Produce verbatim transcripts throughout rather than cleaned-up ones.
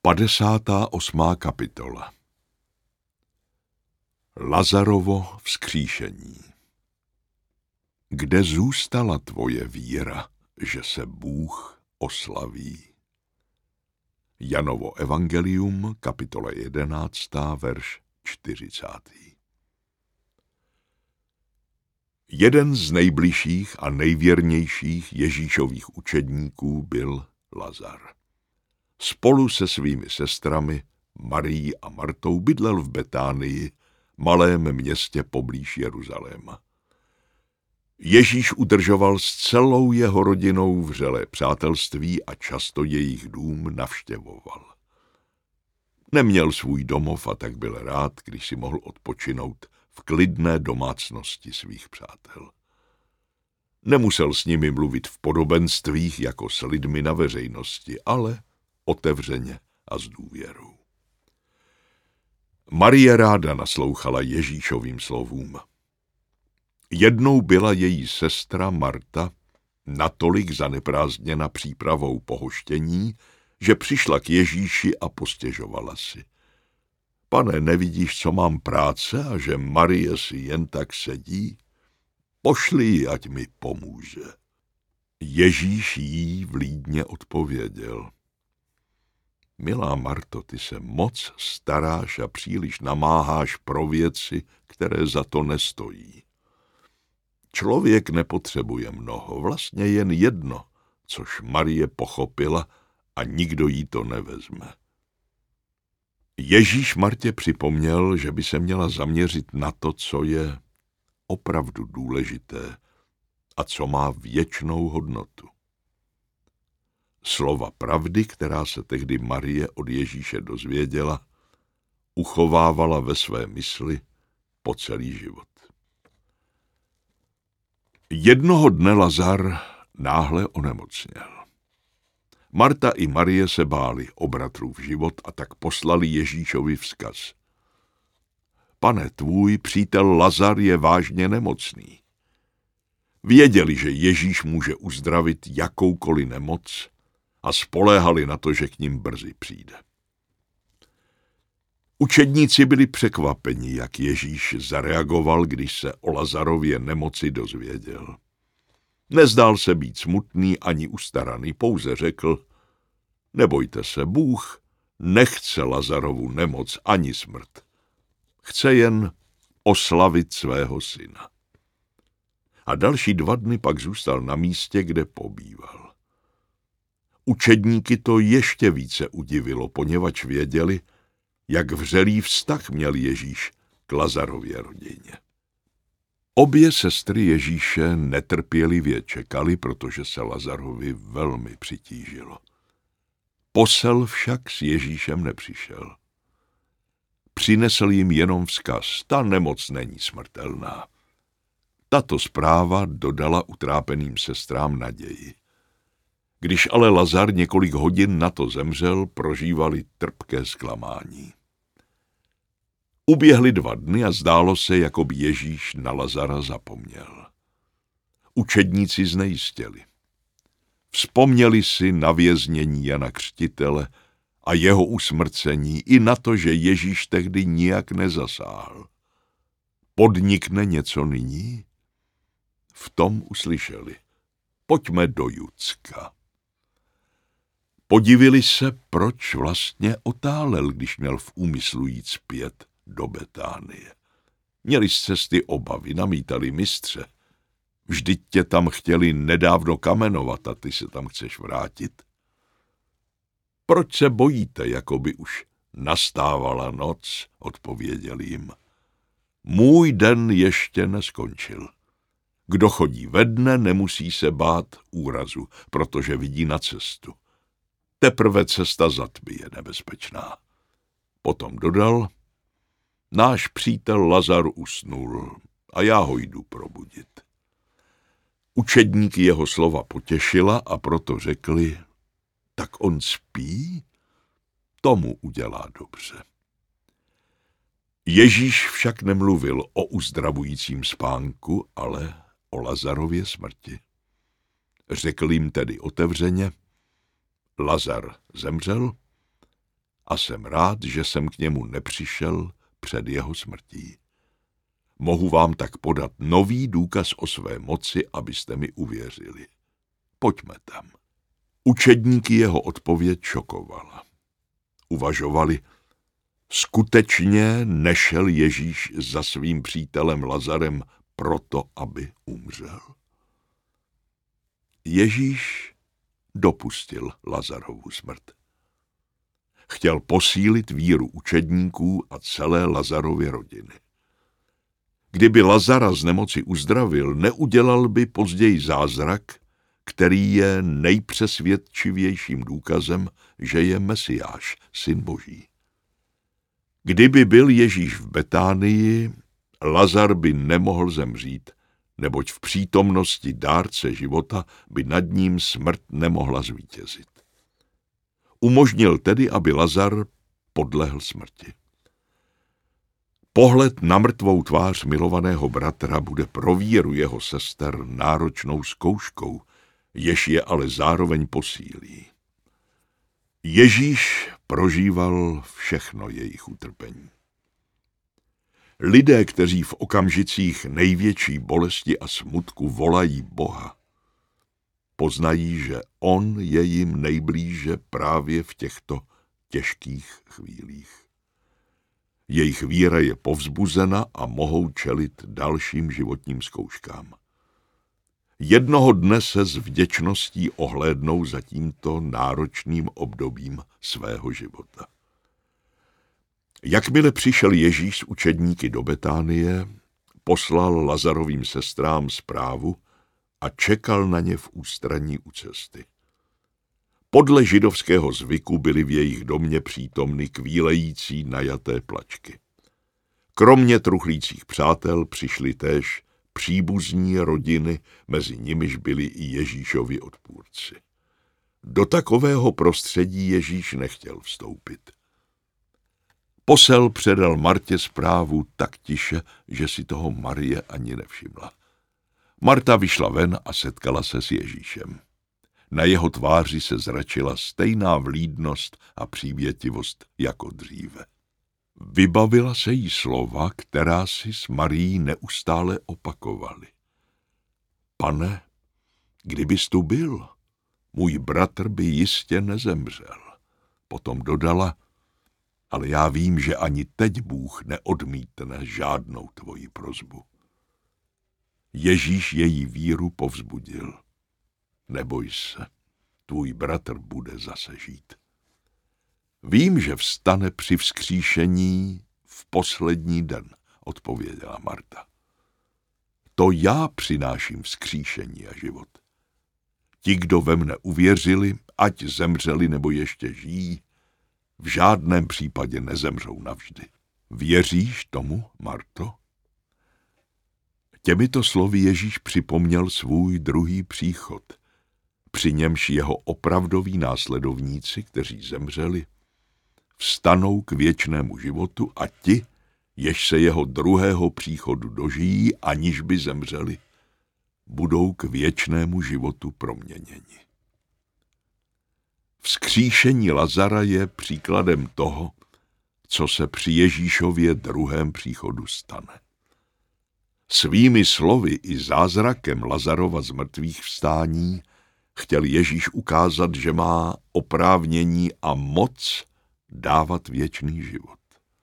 Padesátá osmá kapitola. Lazarovo vzkříšení. Kde zůstala tvoje víra, že se Bůh oslaví? Janovo evangelium, kapitola jedenáctá, verš čtyřicátý. Jeden z nejbližších a nejvěrnějších Ježíšových učedníků byl Lazar. Spolu se svými sestrami Marií a Martou bydlel v Betánii, malém městě poblíž Jeruzaléma. Ježíš udržoval s celou jeho rodinou vřelé přátelství a často jejich dům navštěvoval. Neměl svůj domov a tak byl rád, když si mohl odpočinout v klidné domácnosti svých přátel. Nemusel s nimi mluvit v podobenstvích jako s lidmi na veřejnosti, ale otevřeně a s důvěrou. Marie ráda naslouchala Ježíšovým slovům. Jednou byla její sestra Marta natolik zaneprázdněna přípravou pohoštění, že přišla k Ježíši a postěžovala si. Pane, nevidíš, co mám práce a že Marie si jen tak sedí? Pošli ji, ať mi pomůže. Ježíš jí vlídně odpověděl. Milá Marto, ty se moc staráš a příliš namáháš pro věci, které za to nestojí. Člověk nepotřebuje mnoho, vlastně jen jedno, což Marie pochopila a nikdo jí to nevezme. Ježíš Martě připomněl, že by se měla zaměřit na to, co je opravdu důležité a co má věčnou hodnotu. Slova pravdy, která se tehdy Marie od Ježíše dozvěděla, uchovávala ve své mysli po celý život. Jednoho dne Lazar náhle onemocněl. Marta i Marie se báli o bratrův život a tak poslali Ježíšovi vzkaz. Pane, tvůj přítel Lazar je vážně nemocný. Věděli, že Ježíš může uzdravit jakoukoliv nemoc a spoléhali na to, že k ním brzy přijde. Učedníci byli překvapeni, jak Ježíš zareagoval, když se o Lazarově nemoci dozvěděl. Nezdál se být smutný ani ustaraný, pouze řekl, nebojte se, Bůh nechce Lazarovu nemoc ani smrt. Chce jen oslavit svého syna. A další dva dny pak zůstal na místě, kde pobýval. Učedníky to ještě více udivilo, poněvadž věděli, jak vřelý vztah měl Ježíš k Lazarově rodině. Obě sestry Ježíše netrpělivě čekali, protože se Lazarovi velmi přitížilo. Posel však s Ježíšem nepřišel. Přinesl jim jenom vzkaz, ta nemoc není smrtelná. Tato zpráva dodala utrápeným sestrám naději. Když ale Lazar několik hodin na to zemřel, prožívali trpké zklamání. Uběhly dva dny a zdálo se, jako by Ježíš na Lazara zapomněl. Učedníci znejistěli. Vzpomněli si na věznění Jana Křtitele a jeho usmrcení i na to, že Ježíš tehdy nijak nezasáhl. Podnikne něco nyní? V tom uslyšeli. Pojďme do Judska. Podivili se, proč vlastně otálel, když měl v úmyslu jít zpět do Betánie. Měli z cesty obavy, namítali mistře. Vždyť tě tam chtěli nedávno kamenovat a ty se tam chceš vrátit. Proč se bojíte, jako by už nastávala noc, odpověděl jim. Můj den ještě neskončil. Kdo chodí ve dne, nemusí se bát úrazu, protože vidí na cestu. Teprve cesta za tmy je nebezpečná. Potom dodal, náš přítel Lazar usnul a já ho jdu probudit. Učedníky jeho slova potěšila a proto řekli, tak on spí? Tomu udělá dobře. Ježíš však nemluvil o uzdravujícím spánku, ale o Lazarově smrti. Řekl jim tedy otevřeně, Lazar zemřel a jsem rád, že jsem k němu nepřišel před jeho smrtí. Mohu vám tak podat nový důkaz o své moci, abyste mi uvěřili. Pojďme tam. Učedníky jeho odpověď šokovala. Uvažovali, skutečně nešel Ježíš za svým přítelem Lazarem proto, aby umřel? Ježíš dopustil Lazarovu smrt. Chtěl posílit víru učedníků a celé Lazarovy rodiny. Kdyby Lazara z nemoci uzdravil, neudělal by později zázrak, který je nejpřesvědčivějším důkazem, že je Mesiáš, syn Boží. Kdyby byl Ježíš v Betánii, Lazar by nemohl zemřít, neboť v přítomnosti dárce života by nad ním smrt nemohla zvítězit. Umožnil tedy, aby Lazar podlehl smrti. Pohled na mrtvou tvář milovaného bratra bude pro víru jeho sester náročnou zkouškou, jež je ale zároveň posílí. Ježíš prožíval všechno jejich utrpení. Lidé, kteří v okamžicích největší bolesti a smutku volají Boha, poznají, že on je jim nejblíže právě v těchto těžkých chvílích. Jejich víra je povzbuzena a mohou čelit dalším životním zkouškám. Jednoho dne se s vděčností ohlédnou za tímto náročným obdobím svého života. Jakmile přišel Ježíš s učedníky do Betánie, poslal Lazarovým sestrám zprávu a čekal na ně v ústraní u cesty. Podle židovského zvyku byly v jejich domě přítomny kvílející najaté plačky. Kromě truchlících přátel přišli též příbuzní rodiny, mezi nimiž byli i Ježíšovi odpůrci. Do takového prostředí Ježíš nechtěl vstoupit. Posel předal Martě zprávu tak tiše, že si toho Marie ani nevšimla. Marta vyšla ven a setkala se s Ježíšem. Na jeho tváři se zračila stejná vlídnost a přívětivost jako dříve. Vybavila se jí slova, která si s Marií neustále opakovali. Pane, kdybys tu byl, můj bratr by jistě nezemřel. Potom dodala, ale já vím, že ani teď Bůh neodmítne žádnou tvoji prosbu. Ježíš její víru povzbudil. Neboj se, tvůj bratr bude zase žít. Vím, že vstane při vzkříšení v poslední den, odpověděla Marta. To já přináším vzkříšení a život. Ti, kdo ve mne uvěřili, ať zemřeli nebo ještě žijí, v žádném případě nezemřou navždy. Věříš tomu, Marto? Těmito slovy Ježíš připomněl svůj druhý příchod, při němž jeho opravdoví následovníci, kteří zemřeli, vstanou k věčnému životu a ti, jež se jeho druhého příchodu dožijí, aniž by zemřeli, budou k věčnému životu proměněni. Vzkříšení Lazara je příkladem toho, co se při Ježíšově druhém příchodu stane. Svými slovy i zázrakem Lazarova z mrtvých vstání chtěl Ježíš ukázat, že má oprávnění a moc dávat věčný život.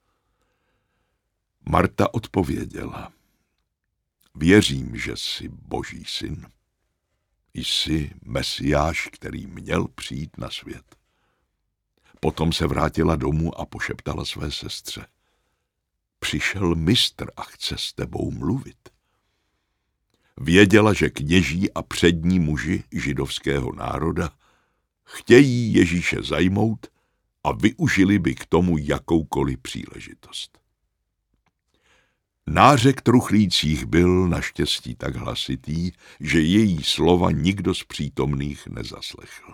Marta odpověděla, věřím, že jsi Boží syn. Jsi Mesiáš, který měl přijít na svět. Potom se vrátila domů a pošeptala své sestře. Přišel mistr a chce s tebou mluvit. Věděla, že kněží a přední muži židovského národa chtějí Ježíše zajmout a využili by k tomu jakoukoliv příležitost. Nářek truchlících byl naštěstí tak hlasitý, že její slova nikdo z přítomných nezaslechl.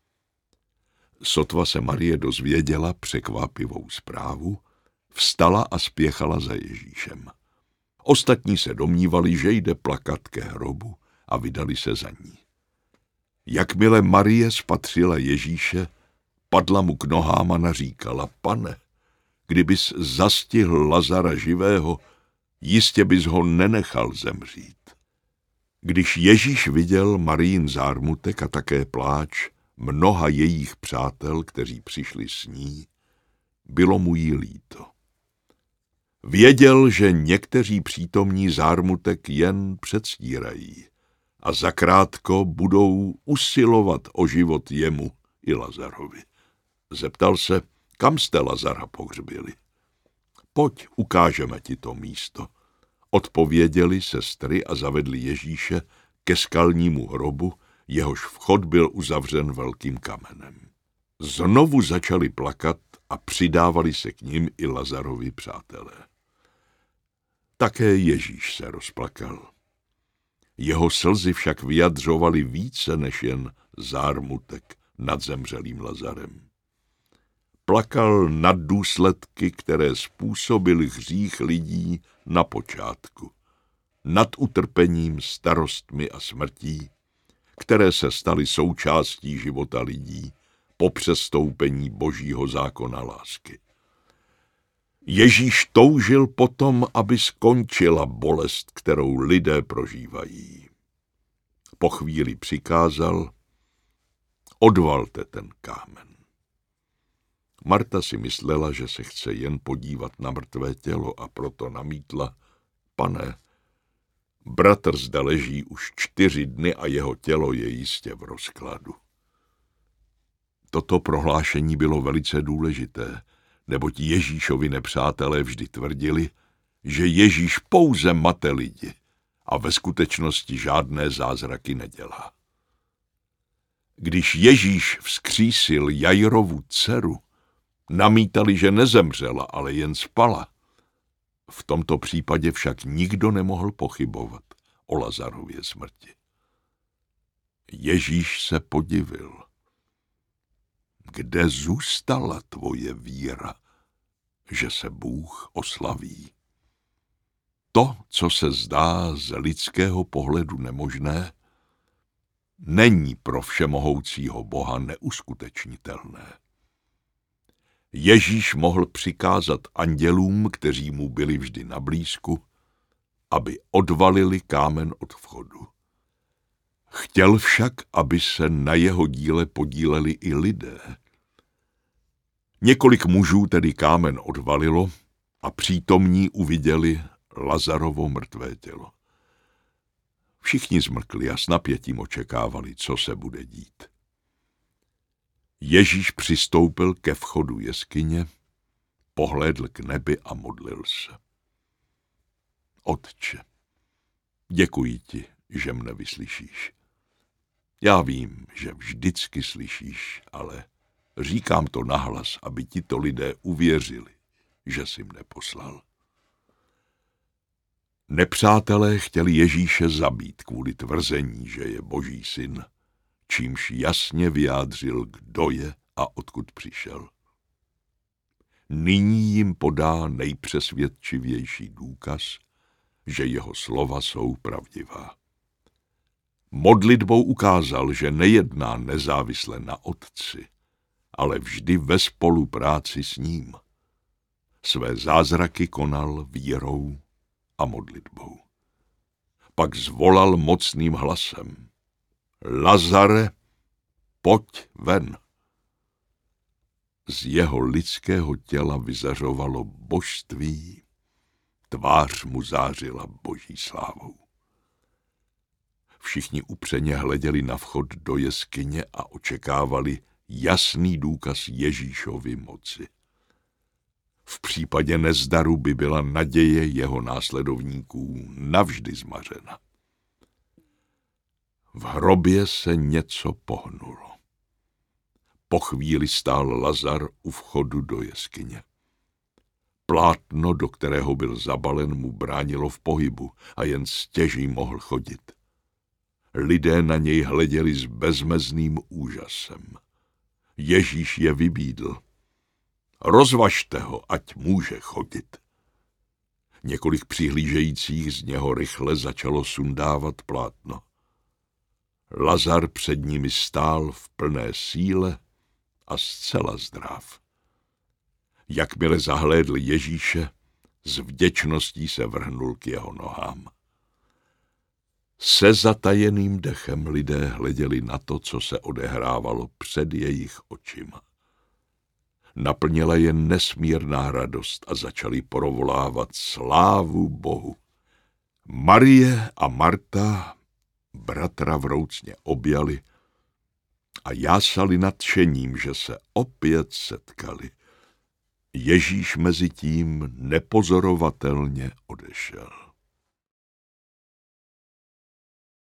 Sotva se Marie dozvěděla překvapivou zprávu, vstala a spěchala za Ježíšem. Ostatní se domnívali, že jde plakat ke hrobu a vydali se za ní. Jakmile Marie spatřila Ježíše, padla mu k nohám a naříkala: Pane, kdybys zastihl Lazara živého, jistě bys ho nenechal zemřít. Když Ježíš viděl Marijin zármutek a také pláč mnoha jejich přátel, kteří přišli s ní, bylo mu jí líto. Věděl, že někteří přítomní zármutek jen předstírají a zakrátko budou usilovat o život jemu i Lazarovi. Zeptal se: kam jste Lazara pohřbili? Pojď, ukážeme ti to místo. Odpověděli sestry a zavedli Ježíše ke skalnímu hrobu, jehož vchod byl uzavřen velkým kamenem. Znovu začali plakat a přidávali se k nim i Lazarovi přátelé. Také Ježíš se rozplakal. Jeho slzy však vyjadřovaly více než jen zármutek nad zemřelým Lazarem. Plakal nad důsledky, které způsobily hřích lidí na počátku, nad utrpením, starostmi a smrtí, které se staly součástí života lidí po přestoupení božího zákona lásky. Ježíš toužil potom, aby skončila bolest, kterou lidé prožívají. Po chvíli přikázal: odvalte ten kámen. Marta si myslela, že se chce jen podívat na mrtvé tělo, a proto namítla: Pane, bratr zde leží už čtyři dny a jeho tělo je jistě v rozkladu. Toto prohlášení bylo velice důležité, neboť Ježíšovi nepřátelé vždy tvrdili, že Ježíš pouze mate lidi a ve skutečnosti žádné zázraky nedělá. Když Ježíš vzkřísil Jairovu dceru, namítali, že nezemřela, ale jen spala. V tomto případě však nikdo nemohl pochybovat o Lazarově smrti. Ježíš se podivil. Kde zůstala tvoje víra, že se Bůh oslaví? To, co se zdá z lidského pohledu nemožné, není pro všemohoucího Boha neuskutečnitelné. Ježíš mohl přikázat andělům, kteří mu byli vždy na blízku, aby odvalili kámen od vchodu. Chtěl však, aby se na jeho díle podíleli i lidé. Několik mužů tedy kámen odvalilo a přítomní uviděli Lazarovo mrtvé tělo. Všichni zmlkli a s napětím očekávali, co se bude dít. Ježíš přistoupil ke vchodu jeskyně, pohlédl k nebi a modlil se. Otče, děkuji ti, že mne vyslyšíš. Já vím, že vždycky slyšíš, ale říkám to nahlas, aby tito lidé uvěřili, že jsi mne poslal. Nepřátelé chtěli Ježíše zabít kvůli tvrzení, že je Boží syn, čímž jasně vyjádřil, kdo je a odkud přišel. Nyní jim podá nejpřesvědčivější důkaz, že jeho slova jsou pravdivá. Modlitbou ukázal, že nejedná nezávisle na Otci, ale vždy ve spolupráci s ním. Své zázraky konal vírou a modlitbou. Pak zvolal mocným hlasem: Lazare, pojď ven. Z jeho lidského těla vyzařovalo božství, tvář mu zářila boží slávou. Všichni upřeně hleděli na vchod do jeskyně a očekávali jasný důkaz Ježíšovy moci. V případě nezdaru by byla naděje jeho následovníků navždy zmařena. V hrobě se něco pohnulo. Po chvíli stál Lazar u vchodu do jeskyně. Plátno, do kterého byl zabalen, mu bránilo v pohybu a jen stěží mohl chodit. Lidé na něj hleděli s bezmezným úžasem. Ježíš je vybídl: rozvažte ho, ať může chodit. Několik přihlížejících z něho rychle začalo sundávat plátno. Lazar před nimi stál v plné síle a zcela zdrav. Jakmile zahlédl Ježíše, s vděčností se vrhnul k jeho nohám. Se zatajeným dechem lidé hleděli na to, co se odehrávalo před jejich očima. Naplnila je nesmírná radost a začali provolávat slávu Bohu. Marie a Marta bratra vroucně objali a jásali nadšením, že se opět setkali. Ježíš mezi tím nepozorovatelně odešel.